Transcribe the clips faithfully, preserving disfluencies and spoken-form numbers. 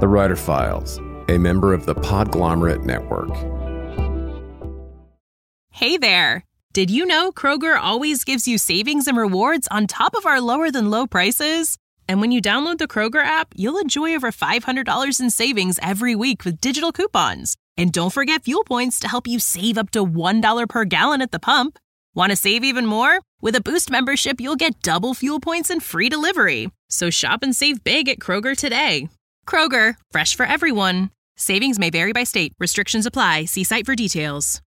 The Writer Files, a member of the Podglomerate Network. Hey there! Did you know Kroger always gives you savings and rewards on top of our lower-than-low prices? And when you download the Kroger app, you'll enjoy over five hundred dollars in savings every week with digital coupons. And don't forget fuel points to help you save up to one dollar per gallon at the pump. Want to save even more? With a Boost membership, you'll get double fuel points and free delivery. So shop and save big at Kroger today. Kroger, fresh for everyone. Savings may vary by state. Restrictions apply. See site for details.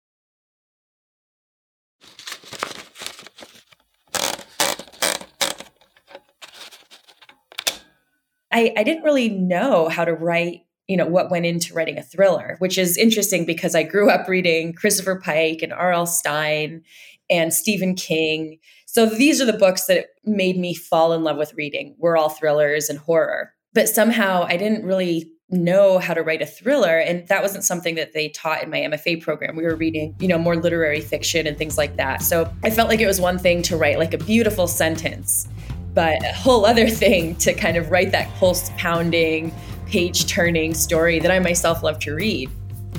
I, I didn't really know how to write, you know, what went into writing a thriller, which is interesting because I grew up reading Christopher Pike and R L Stine and Stephen King. So these are the books that made me fall in love with reading. We're all thrillers and horror. But somehow I didn't really know how to write a thriller. And that wasn't something that they taught in my M F A program. We were reading, you know, more literary fiction and things like that. So I felt like it was one thing to write like a beautiful sentence, but a whole other thing to kind of write that pulse pounding, page turning story that I myself love to read.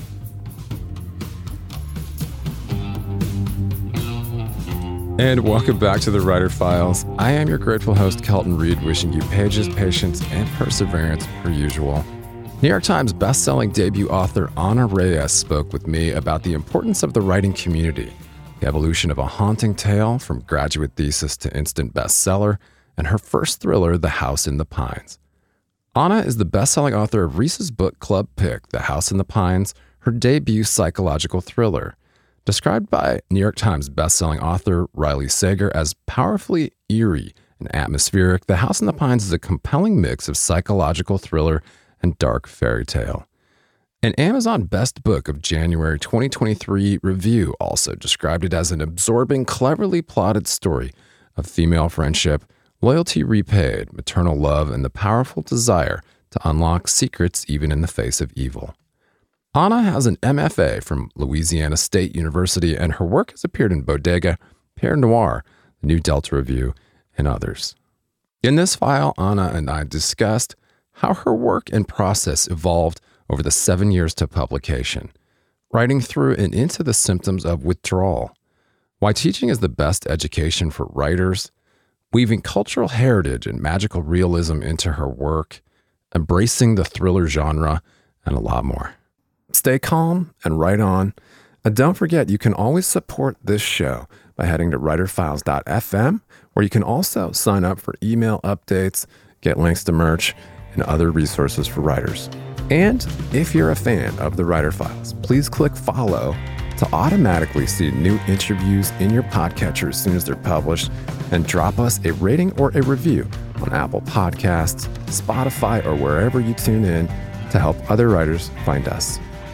And welcome back to The Writer Files. I am your grateful host, Kelton Reid, wishing you pages, patience, and perseverance per usual. New York Times bestselling debut author Ana Reyes spoke with me about the importance of the writing community, the evolution of a haunting tale from graduate thesis to instant bestseller, and her first thriller, The House in the Pines. Ana is the bestselling author of Reese's book club pick, The House in the Pines, her debut psychological thriller. Described by New York Times bestselling author Riley Sager as powerfully eerie and atmospheric, The House in the Pines is a compelling mix of psychological thriller and dark fairy tale. An Amazon Best Book of January twenty twenty-three review also described it as an absorbing, cleverly plotted story of female friendship, loyalty repaid, maternal love, and the powerful desire to unlock secrets even in the face of evil. Ana has an M F A from Louisiana State University, and her work has appeared in Bodega, Pierre Noir, The New Delta Review, and others. In this file, Ana and I discussed how her work and process evolved over the seven years to publication, writing through and into the symptoms of withdrawal, why teaching is the best education for writers, weaving cultural heritage and magical realism into her work, embracing the thriller genre, and a lot more. Stay calm and write on. And don't forget, you can always support this show by heading to writer files dot f m, where you can also sign up for email updates, get links to merch, and other resources for writers. And if you're a fan of The Writer Files, please click follow to automatically see new interviews in your podcatcher as soon as they're published, and drop us a rating or a review on Apple Podcasts, Spotify, or wherever you tune in to help other writers find us.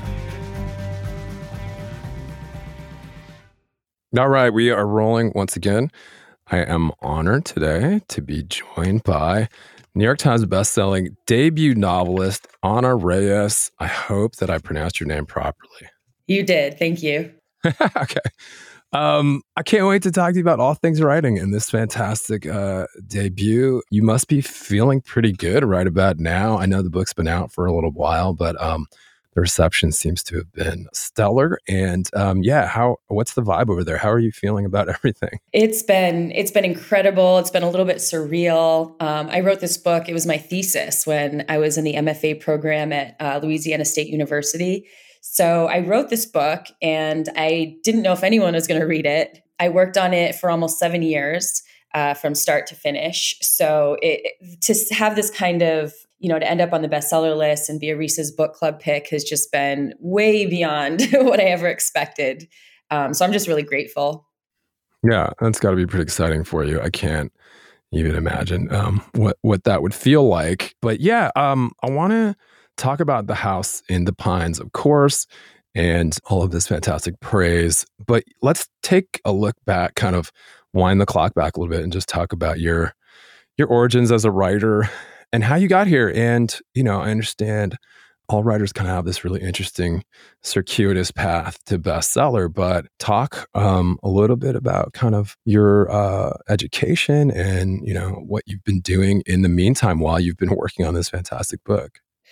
All right, we are rolling once again. I am honored today to be joined by New York Times bestselling debut novelist Ana Reyes. I hope that I pronounced your name properly. You did. Thank you. Okay. Um, I can't wait to talk to you about all things writing in this fantastic uh, debut. You must be feeling pretty good right about now. I know the book's been out for a little while, but um, the reception seems to have been stellar. And um, yeah, how what's the vibe over there? How are you feeling about everything? It's been it's been incredible. It's been a little bit surreal. Um, I wrote this book. It was my thesis when I was in the M F A program at uh, Louisiana State University. So I wrote this book and I didn't know if anyone was going to read it. I worked on it for almost seven years uh, from start to finish. So it, to have this kind of, you know, to end up on the bestseller list and be a Reese's book club pick has just been way beyond what I ever expected. Um, so I'm just really grateful. Yeah, that's got to be pretty exciting for you. I can't even imagine um, what, what that would feel like. But yeah, um, I want to talk about The House in the Pines, of course, and all of this fantastic praise. But let's take a look back, kind of wind the clock back a little bit and just talk about your your origins as a writer and how you got here. And, you know, I understand all writers kind of have this really interesting circuitous path to bestseller, but talk um, a little bit about kind of your uh, education and, you know, what you've been doing in the meantime while you've been working on this fantastic book.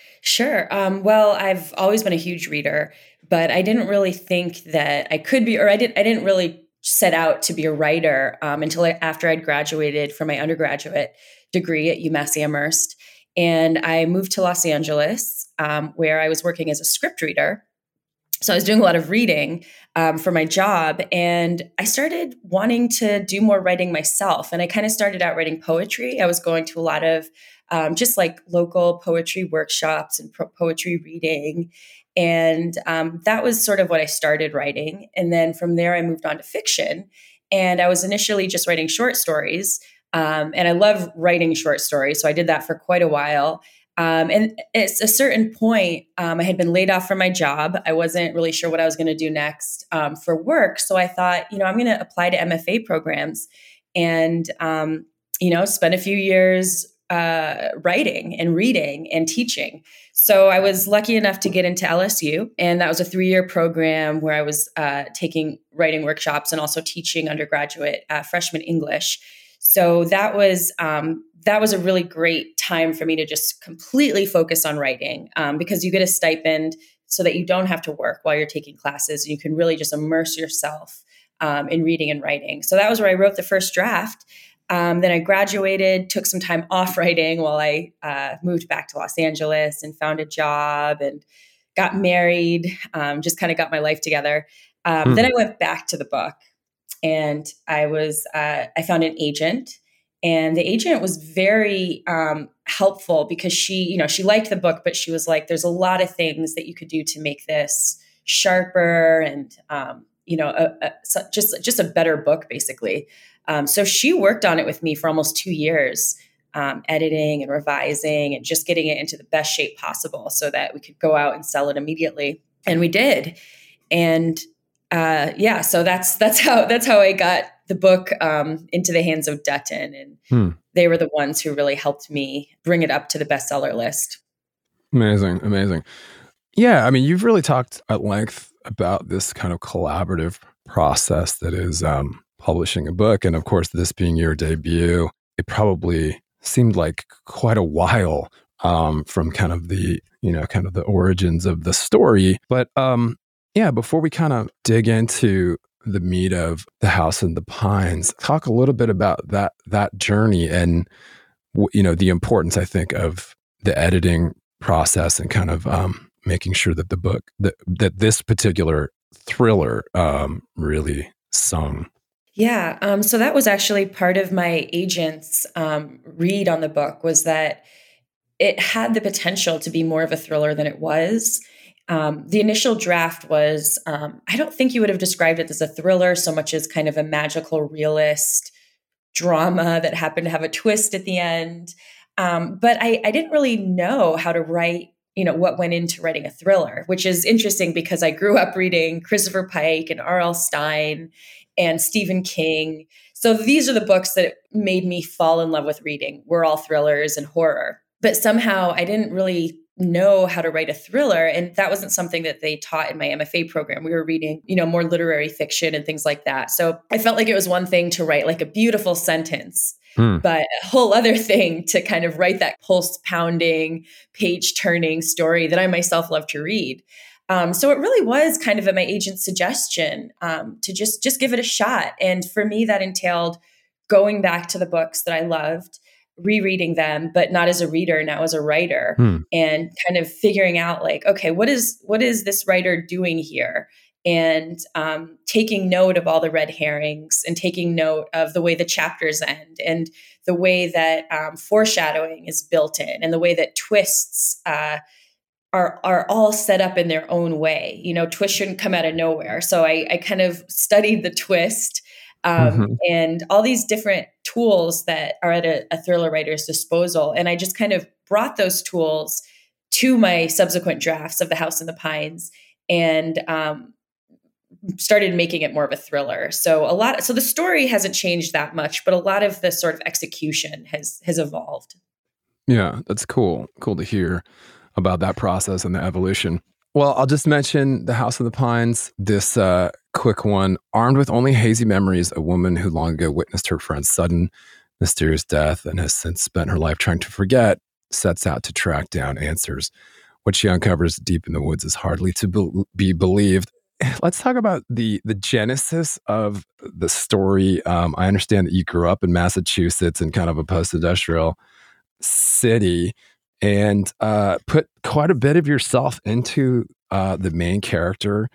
Sure. Um, well, I've always been a huge reader, but I didn't really think that I could be, or I didn't. I didn't really set out to be a writer um, until I, after I'd graduated from my undergraduate degree at UMass Amherst, and I moved to Los Angeles, um, where I was working as a script reader. So I was doing a lot of reading um, for my job, and I started wanting to do more writing myself. And I kind of started out writing poetry. I was going to a lot of um, just like local poetry workshops and pro- poetry reading. And um, that was sort of what I started writing. And then from there, I moved on to fiction. And I was initially just writing short stories. Um, and I love writing short stories. So I did that for quite a while. Um, and at a certain point, um, I had been laid off from my job. I wasn't really sure what I was going to do next um, for work. So I thought, you know, I'm going to apply to M F A programs and, um, you know, spend a few years uh, writing and reading and teaching. So I was lucky enough to get into L S U. And that was a three-year program where I was uh, taking writing workshops and also teaching undergraduate uh, freshman English. So that was um, that was a really great time for me to just completely focus on writing um, because you get a stipend so that you don't have to work while you're taking classes. And you can really just immerse yourself um, in reading and writing. So that was where I wrote the first draft. Um, then I graduated, took some time off writing while I uh, moved back to Los Angeles and found a job and got married, um, just kind of got my life together. Um, hmm. Then I went back to the book. And I was, uh, I found an agent, and the agent was very um, helpful because she, you know, she liked the book, but she was like, "There's a lot of things that you could do to make this sharper, and um, you know, a, a, just just a better book, basically." Um, so she worked on it with me for almost two years, um, editing and revising, and just getting it into the best shape possible, so that we could go out and sell it immediately. And we did, and. Uh, yeah, so that's that's how that's how I got the book um, into the hands of Dutton, and hmm. they were the ones who really helped me bring it up to the bestseller list. Amazing, amazing. Yeah, I mean, you've really talked at length about this kind of collaborative process that is um, publishing a book, and of course, this being your debut, it probably seemed like quite a while um, from kind of the you know kind of the origins of the story, but. Um, Yeah, before we kind of dig into the meat of The House in the Pines, talk a little bit about that that journey and you know the importance, I think, of the editing process and kind of um, making sure that the book that that this particular thriller um, really sung. Yeah, um, so that was actually part of my agent's um, read on the book, was that it had the potential to be more of a thriller than it was. Um, the initial draft was, um, I don't think you would have described it as a thriller so much as kind of a magical realist drama that happened to have a twist at the end. Um, but I, I didn't really know how to write, you know, what went into writing a thriller, which is interesting because I grew up reading Christopher Pike and R L Stine and Stephen King. So these are the books that made me fall in love with reading. We're all thrillers and horror. But somehow I didn't really know how to write a thriller. And that wasn't something that they taught in my M F A program. We were reading, you know, more literary fiction and things like that. So I felt like it was one thing to write like a beautiful sentence, hmm. but a whole other thing to kind of write that pulse pounding, page turning story that I myself love to read. Um, so it really was kind of at my agent's suggestion um, to just, just give it a shot. And for me, that entailed going back to the books that I loved, rereading them, but not as a reader, now as a writer, hmm. and kind of figuring out like, okay, what is, what is this writer doing here? And um, taking note of all the red herrings and taking note of the way the chapters end and the way that um, foreshadowing is built in and the way that twists uh, are, are all set up in their own way. You know, twists shouldn't come out of nowhere. So I, I kind of studied the twist Um, mm-hmm. and all these different tools that are at a, a thriller writer's disposal. And I just kind of brought those tools to my subsequent drafts of The House in the Pines and um, started making it more of a thriller. So a lot, so the story hasn't changed that much, but a lot of the sort of execution has has evolved. Yeah, that's cool. Cool to hear about that process and the evolution. Well, I'll just mention The House in the Pines, this uh, quick one. Armed with only hazy memories, a woman who long ago witnessed her friend's sudden, mysterious death and has since spent her life trying to forget sets out to track down answers. What she uncovers deep in the woods is hardly to be, be believed. Let's talk about the the genesis of the story. Um, I understand that you grew up in Massachusetts in kind of a post-industrial city and uh, put quite a bit of yourself into uh, the main character.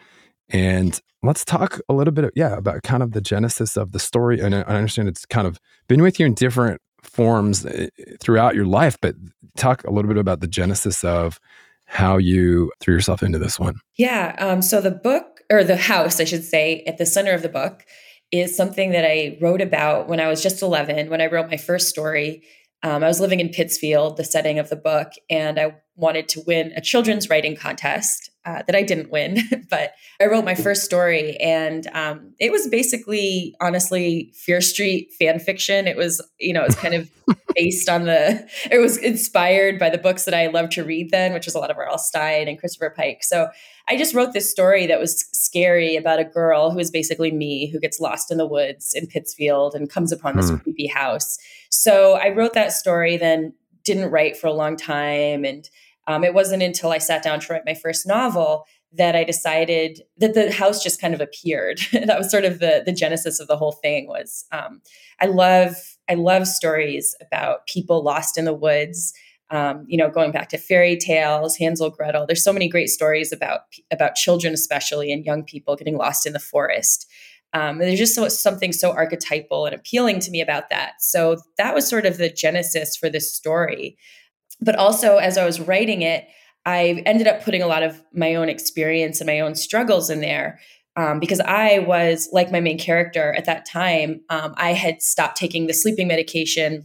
And let's talk a little bit, yeah, about kind of the genesis of the story. And I understand it's kind of been with you in different forms throughout your life, but talk a little bit about the genesis of how you threw yourself into this one. Yeah. Um, so the book, or the house, I should say, at the center of the book is something that I wrote about when I was just eleven, when I wrote my first story. Um, I was living in Pittsfield, the setting of the book, and I wanted to win a children's writing contest uh, that I didn't win, but I wrote my first story, and um, it was basically, honestly, Fear Street fan fiction. It was, you know, it was kind of based on the, it was inspired by the books that I loved to read then, which was a lot of R L. Stine and Christopher Pike. So I just wrote this story that was scary about a girl who is basically me, who gets lost in the woods in Pittsfield and comes upon this hmm. creepy house. So I wrote that story, then didn't write for a long time. And um, it wasn't until I sat down to write my first novel that I decided that the house just kind of appeared. That was sort of the, the genesis of the whole thing was um, I love I love stories about people lost in the woods. Um, you know, going back to fairy tales, Hansel, Gretel. There's so many great stories about about children, especially, and young people getting lost in the forest. Um, and there's just so, something so archetypal and appealing to me about that. So that was sort of the genesis for this story. But also, as I was writing it, I ended up putting a lot of my own experience and my own struggles in there. Um, because I was, like my main character at that time, um, I had stopped taking the sleeping medication.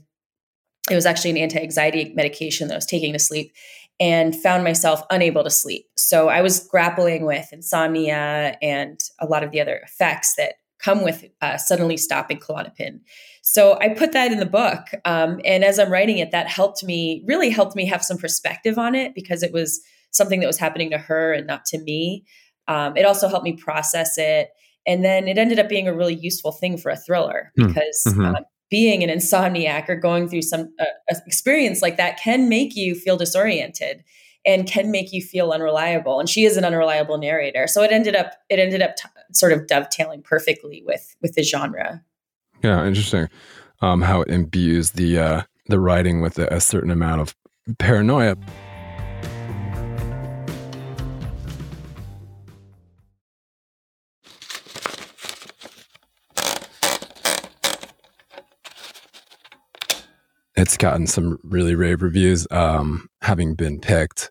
It was actually an anti-anxiety medication that I was taking to sleep, and found myself unable to sleep. So I was grappling with insomnia and a lot of the other effects that come with uh, suddenly stopping Klonopin. So I put that in the book. Um, and as I'm writing it, that helped me, really helped me have some perspective on it because it was something that was happening to her and not to me. Um, it also helped me process it. And then it ended up being a really useful thing for a thriller because mm-hmm. uh, being an insomniac or going through some uh, experience like that can make you feel disoriented and can make you feel unreliable. And she is an unreliable narrator. So it ended up, it ended up t- sort of dovetailing perfectly with, with the genre. Yeah. Interesting. Um, how it imbues the, uh, the writing with a, a certain amount of paranoia. It's gotten some really rave reviews, um, having been picked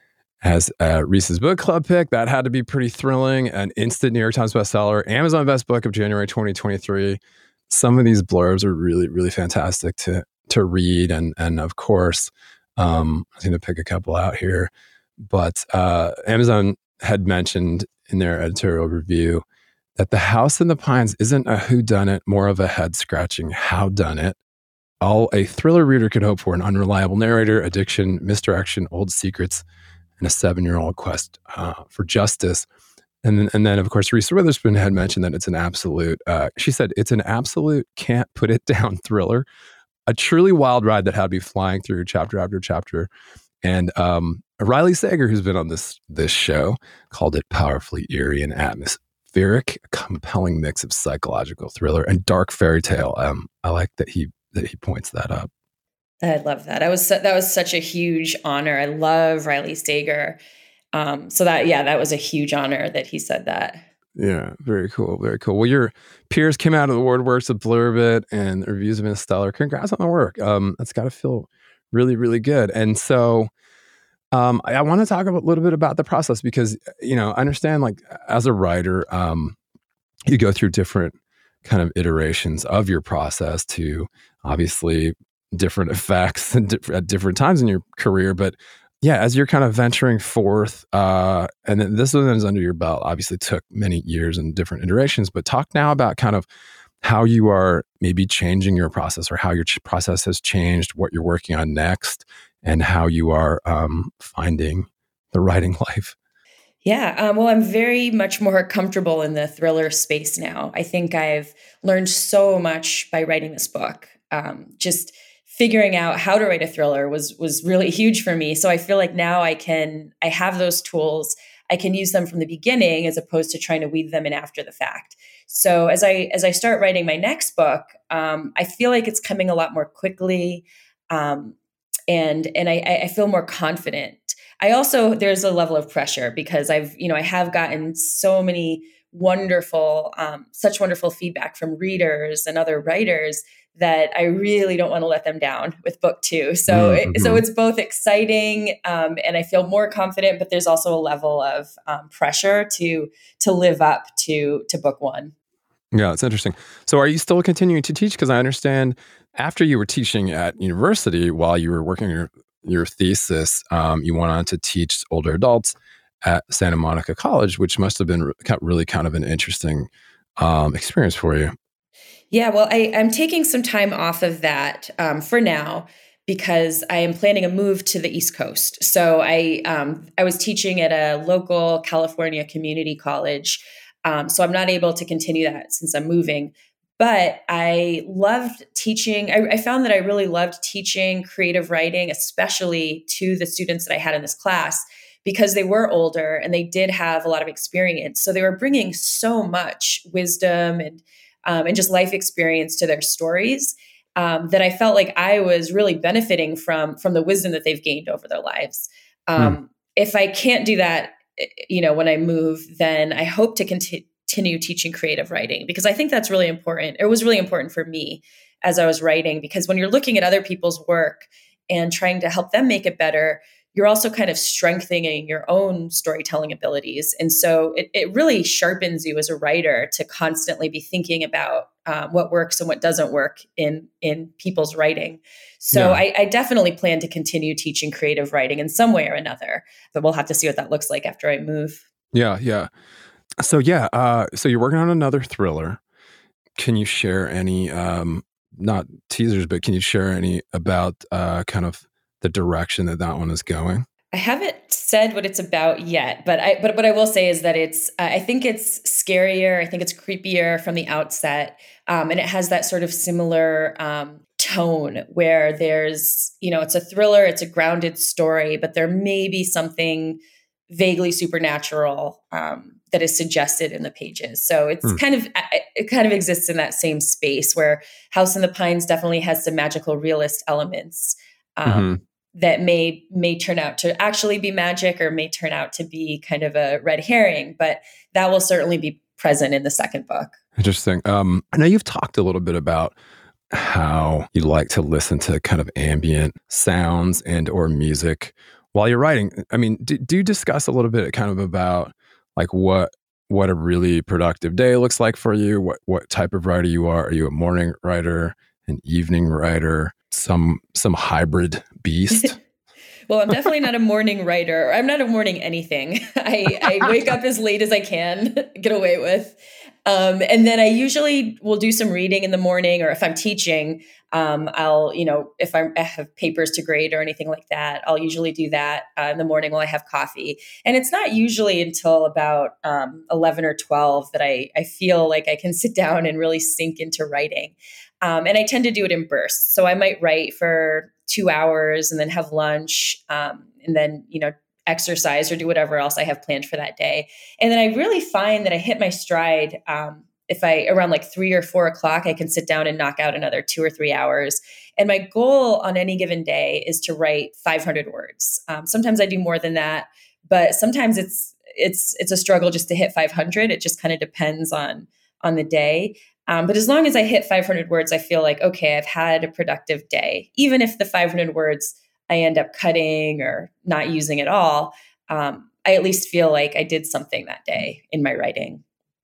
as a Reese's Book Club pick. That had to be pretty thrilling. An instant New York Times bestseller, Amazon Best Book of January twenty twenty-three. Some of these blurbs are really, really fantastic to to read. And, and of course, um, I was going to pick a couple out here. But uh, Amazon had mentioned in their editorial review that The House in the Pines isn't a whodunit, more of a head-scratching howdunit. All a thriller reader could hope for: an unreliable narrator, addiction, misdirection, old secrets, and a seven-year-old quest uh, for justice. And then, and then, of course, Reese Witherspoon had mentioned that it's an absolute, uh, she said, it's an absolute can't put it down thriller, a truly wild ride that had to be flying through chapter after chapter. And um, Riley Sager, who's been on this this show, called it powerfully eerie and atmospheric, a compelling mix of psychological thriller and dark fairy tale. Um, I like that he that he points that up. I love that. I was that was such a huge honor. I love Riley Sager. Um, so that yeah, that was a huge honor that he said that. Yeah, very cool, very cool. Well, your peers came out of the woodworks to blurb it, and the reviews have been stellar. Congrats on the work. Um, it's got to feel really, really good. And so, um, I, I want to talk a little bit about the process because you know, I understand like as a writer, um, you go through different kind of iterations of your process to obviously different effects at different times in your career. But yeah, as you're kind of venturing forth, uh, and then this one is under your belt, obviously took many years and different iterations, but talk now about kind of how you are maybe changing your process or how your ch- process has changed, what you're working on next, and how you are um, finding the writing life. Yeah, um, well, I'm very much more comfortable in the thriller space now. I think I've learned so much by writing this book. Um, just figuring out how to write a thriller was was really huge for me. So I feel like now I can I have those tools. I can use them from the beginning as opposed to trying to weave them in after the fact. So as I as I start writing my next book, um, I feel like it's coming a lot more quickly, um, and and I, I feel more confident. I also there's a level of pressure because I've you know I have gotten so many wonderful, um, such wonderful feedback from readers and other writers that I really don't want to let them down with book two. So, Mm-hmm. it, so it's both exciting um, and I feel more confident, but there's also a level of um, pressure to to live up to to book one. Yeah, it's interesting. So, are you still continuing to teach? Because I understand after you were teaching at university, while you were working your your thesis, um, you went on to teach older adults at Santa Monica College, which must have been really kind of an interesting um, experience for you. Yeah, well, I, I'm taking some time off of that um, for now because I am planning a move to the East Coast. So I um, I was teaching at a local California community college, um, so I'm not able to continue that since I'm moving. But I loved teaching. I, I found that I really loved teaching creative writing, especially to the students that I had in this class, because they were older and they did have a lot of experience. So they were bringing so much wisdom and Um, and just life experience to their stories um, that I felt like I was really benefiting from from the wisdom that they've gained over their lives. Um, Hmm. If I can't do that, you know, when I move, then I hope to conti- continue teaching creative writing because I think that's really important. It was really important for me as I was writing because when you're looking at other people's work and trying to help them make it better, you're also kind of strengthening your own storytelling abilities. And so it, it really sharpens you as a writer to constantly be thinking about um, what works and what doesn't work in, in people's writing. So Yeah. I, I definitely plan to continue teaching creative writing in some way or another, but we'll have to see what that looks like after I move. Yeah, yeah. So yeah, uh, so you're working on another thriller. Can you share any, um, not teasers, but can you share any about uh, kind of the direction that that one is going? I haven't said what it's about yet, but I but what I will say is that it's uh, I think it's scarier. I think it's creepier from the outset, um, and it has that sort of similar um, tone where there's you know it's a thriller, it's a grounded story, but there may be something vaguely supernatural um, that is suggested in the pages. So it's Hmm. kind of it kind of exists in that same space where House in the Pines definitely has some magical realist elements. Mm-hmm. Um, that may may turn out to actually be magic or may turn out to be kind of a red herring, but that will certainly be present in the second book. Interesting. Um, I know you've talked a little bit about how you like to listen to kind of ambient sounds and or music while you're writing. I mean, do, do you discuss a little bit kind of about like what what a really productive day looks like for you? What what type of writer you are? Are you a morning writer, an evening writer, some some hybrid beast? Well, I'm definitely not a morning writer. I'm not a morning anything. I, I wake up as late as I can get away with. Um, and then I usually will do some reading in the morning, or if I'm teaching, um, I'll, you know, if I'm, I have papers to grade or anything like that, I'll usually do that uh, in the morning while I have coffee. And it's not usually until about um, eleven or twelve that I, I feel like I can sit down and really sink into writing. Um, and I tend to do it in bursts. So I might write for two hours and then have lunch um, and then, you know, exercise or do whatever else I have planned for that day. And then I really find that I hit my stride. Um, if I, around like three or four o'clock, I can sit down and knock out another two or three hours. And my goal on any given day is to write five hundred words. Um, sometimes I do more than that, but sometimes it's, it's, it's a struggle just to hit five hundred. It just kind of depends on, on the day. Um, but as long as I hit five hundred words, I feel like, okay, I've had a productive day. Even if the five hundred words I end up cutting or not using at all, um, I at least feel like I did something that day in my writing.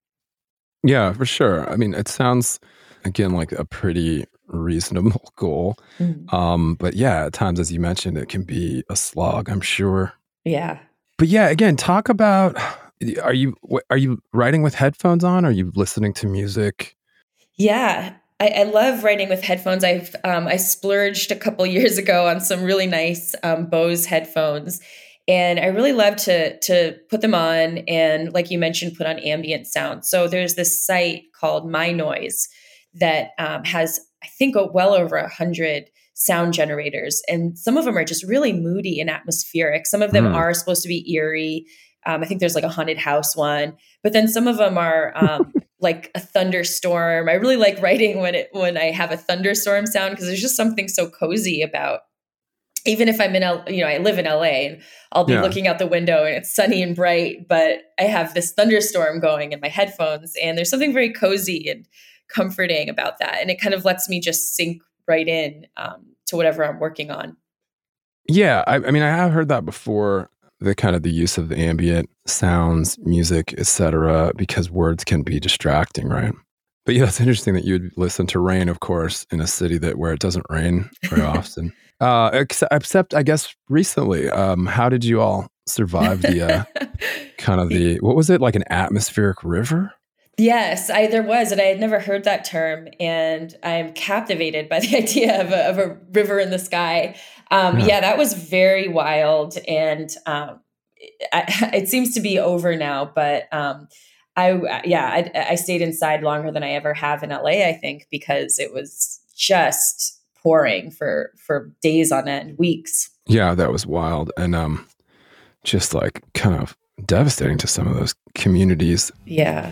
Yeah, for sure. I mean, it sounds, again, like a pretty reasonable goal. Mhm. Um, but yeah, at times, as you mentioned, it can be a slog, I'm sure. Yeah. But yeah, again, talk about, are you are you writing with headphones on? Are you listening to music? Yeah. I, I love writing with headphones. I've um, I splurged a couple years ago on some really nice um, Bose headphones, and I really love to to put them on and, like you mentioned, put on ambient sound. So there's this site called My Noise that um, has, I think, well over a hundred sound generators. And some of them are just really moody and atmospheric. Some of them Mm. are supposed to be eerie. Um, I think there's like a haunted house one, but then some of them are um, like a thunderstorm. I really like writing when it when I have a thunderstorm sound, because there's just something so cozy about. Even if I'm in, L, you know, I live in L A and I'll be Yeah. looking out the window and it's sunny and bright, but I have this thunderstorm going in my headphones, and there's something very cozy and comforting about that. And it kind of lets me just sink right in um, to whatever I'm working on. Yeah, I, I mean, I have heard that before. The kind of the use of the ambient sounds, music, et cetera, because words can be distracting, right? But yeah, it's interesting that you'd listen to rain, of course, in a city that where it doesn't rain very often. Uh, except, except, I guess, recently. Um, how did you all survive the uh, kind of the what was it like an atmospheric river? Yes, I there was, and I had never heard that term, and I'm captivated by the idea of a, of a river in the sky. Um, Yeah. yeah, that was very wild, and um, I, it seems to be over now. But um, I, yeah, I, I stayed inside longer than I ever have in L A, I think, because it was just pouring for for days on end, weeks. Yeah, that was wild, and um, just like kind of devastating to some of those communities. Yeah.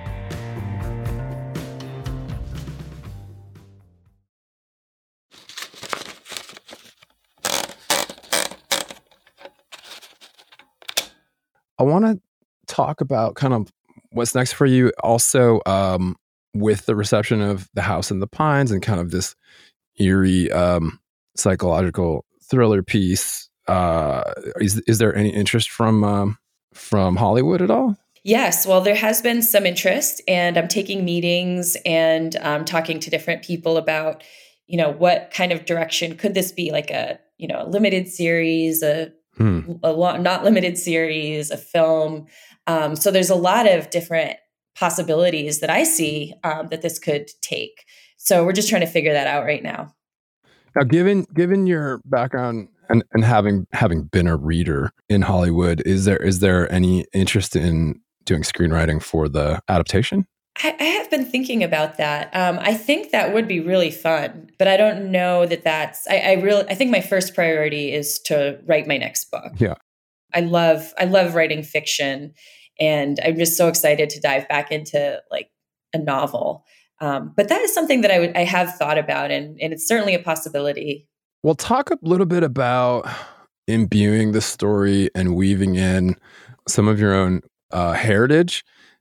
I want to talk about kind of what's next for you. Also, um, with the reception of The House in the Pines and kind of this eerie um, psychological thriller piece, uh, is is there any interest from um, from Hollywood at all? Yes, well, there has been some interest, and I'm taking meetings and um, talking to different people about, you know, what kind of direction could this be, like a, you know, a limited series, a, Hmm. a lo- not limited series, a film. Um, so there's a lot of different possibilities that I see um, that this could take. So we're just trying to figure that out right now. Now, given given your background and, and having having been a reader in Hollywood, is there is there any interest in doing screenwriting for the adaptation? I, I have been thinking about that. Um, I think that would be really fun, but I don't know that that's. I, I really. I think my first priority is to write my next book. Yeah. I love. I love writing fiction, and I'm just so excited to dive back into like a novel. Um, but that is something that I would. I have thought about, and and it's certainly a possibility. Well, talk a little bit about imbuing the story and weaving in some of your own uh, heritage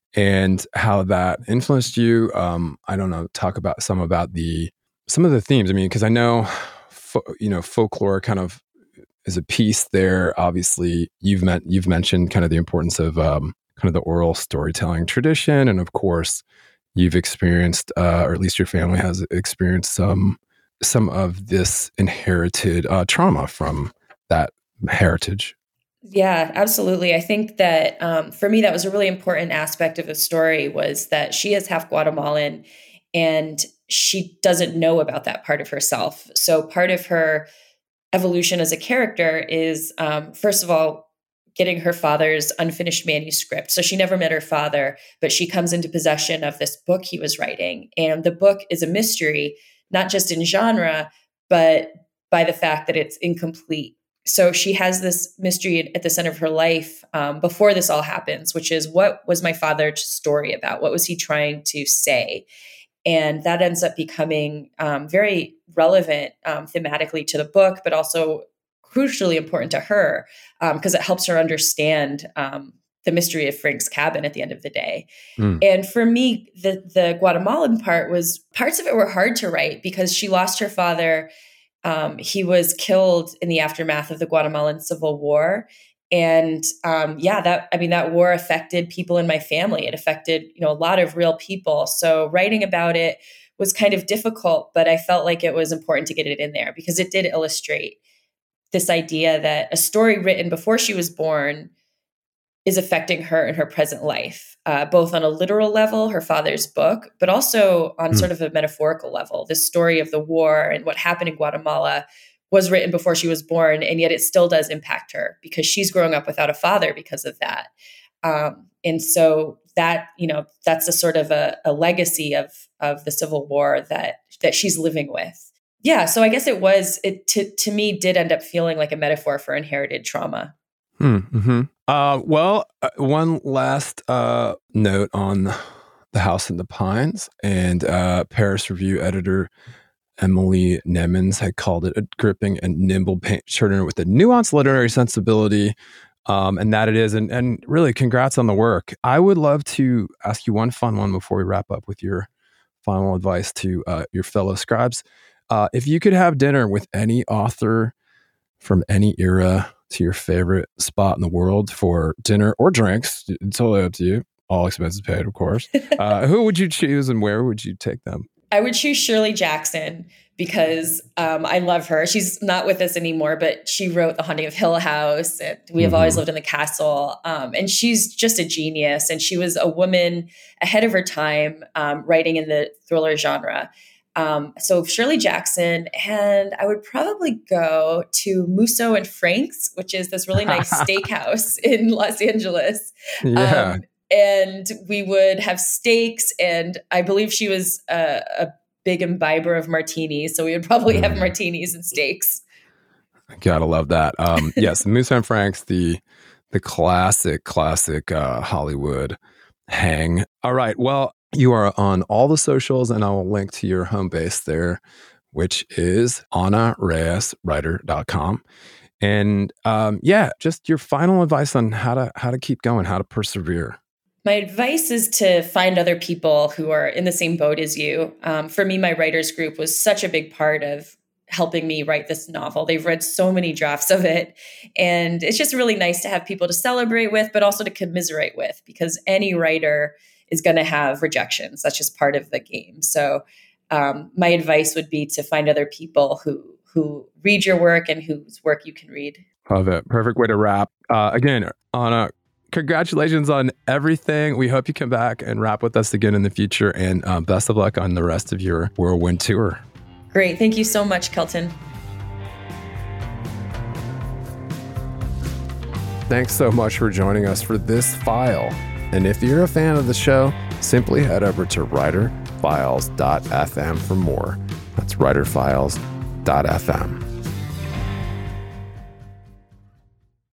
and how that influenced you. Um, I don't know. Talk about some about the some of the themes. I mean, because I know, fo- you know, folklore kind of is a piece there. Obviously, you've met you've mentioned kind of the importance of um, kind of the oral storytelling tradition, and of course, you've experienced, uh, or at least your family has experienced some some of this inherited uh, trauma from that heritage. Yeah, absolutely. I think that um, for me, that was a really important aspect of the story was that she is half Guatemalan and she doesn't know about that part of herself. So part of her evolution as a character is, um, first of all, getting her father's unfinished manuscript. So she never met her father, but she comes into possession of this book he was writing. And the book is a mystery, not just in genre, but by the fact that it's incomplete. So she has this mystery at the center of her life um, before this all happens, which is, what was my father's story about? What was he trying to say? And that ends up becoming um, very relevant um, thematically to the book, but also crucially important to her because um, it helps her understand um, the mystery of Frank's cabin at the end of the day. Mm. And for me, the the Guatemalan part was, parts of it were hard to write because she lost her father. Um, he was killed in the aftermath of the Guatemalan Civil War. And um, yeah, that, I mean, that war affected people in my family. It affected, you know, a lot of real people. So writing about it was kind of difficult, but I felt like it was important to get it in there because it did illustrate this idea that a story written before she was born is affecting her in her present life, uh, both on a literal level, her father's book, but also on mm. sort of a metaphorical level. The story of the war and what happened in Guatemala was written before she was born, and yet it still does impact her because she's growing up without a father because of that. Um, and so that, you know, that's a sort of a, a legacy of of the Civil War that that she's living with. Yeah, so I guess it was, it to, to me did end up feeling like a metaphor for inherited trauma. Mm-hmm. Uh, well, uh, one last uh, note on The House in the Pines, and uh, Paris Review editor Emily Nemens had called it a gripping and nimble page turner with a nuanced literary sensibility, um, and that it is. And, and really, congrats on the work. I would love to ask you one fun one before we wrap up with your final advice to uh, your fellow scribes. Uh, if you could have dinner with any author from any era to your favorite spot in the world for dinner or drinks, it's totally up to you. All expenses paid, of course. Uh, who would you choose and where would you take them? I would choose Shirley Jackson because um, I love her. She's not with us anymore, but she wrote The Haunting of Hill House. And We Have mm-hmm. Always Lived in the Castle. Um, and she's just a genius. And she was a woman ahead of her time, um, writing in the thriller genre. Um, so Shirley Jackson, and I would probably go to Musso and Frank's, which is this really nice steakhouse in Los Angeles. Yeah. Um, and we would have steaks, and I believe she was a, a big imbiber of martinis, so we would probably have martinis and steaks. Gotta love that. Um, yes, Musso and Frank's, the the classic, classic uh, Hollywood hang. All right, well, you are on all the socials, and I will link to your home base there, which is Ana Reyes Writer dot com. And um, yeah, just your final advice on how to how to keep going, how to persevere. My advice is to find other people who are in the same boat as you. Um, for me, my writers group was such a big part of helping me write this novel. They've read so many drafts of it. And it's just really nice to have people to celebrate with, but also to commiserate with, because any writer is going to have rejections. That's just part of the game. So um, my advice would be to find other people who who read your work and whose work you can read. Love it. Perfect way to wrap. Uh, again, Ana, congratulations on everything. We hope you come back and rap with us again in the future. And um, best of luck on the rest of your whirlwind tour. Great. Thank you so much, Kelton. Thanks so much for joining us for this file. And if you're a fan of the show, simply head over to writer files dot f m for more. That's writer files dot f m.